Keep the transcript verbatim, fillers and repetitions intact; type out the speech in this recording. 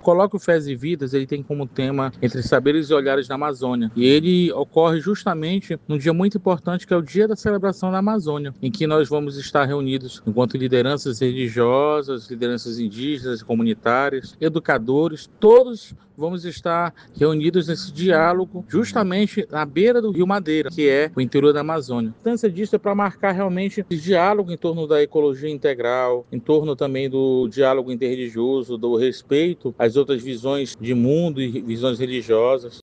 Colóquio Fés e Vidas, ele tem como tema Entre Saberes e Olhares na Amazônia. E ele ocorre justamente num dia muito importante, que é o Dia da Celebração da Amazônia, em que nós vamos estar reunidos enquanto lideranças religiosas, lideranças indígenas, comunitárias, educadores, todos vamos estar reunidos nesse diálogo justamente na beira do Rio Madeira, que é o interior da Amazônia. A importância disso é para marcar realmente esse diálogo em torno da ecologia integral, em torno também do diálogo interreligioso, do respeito às outras visões de mundo e visões religiosas.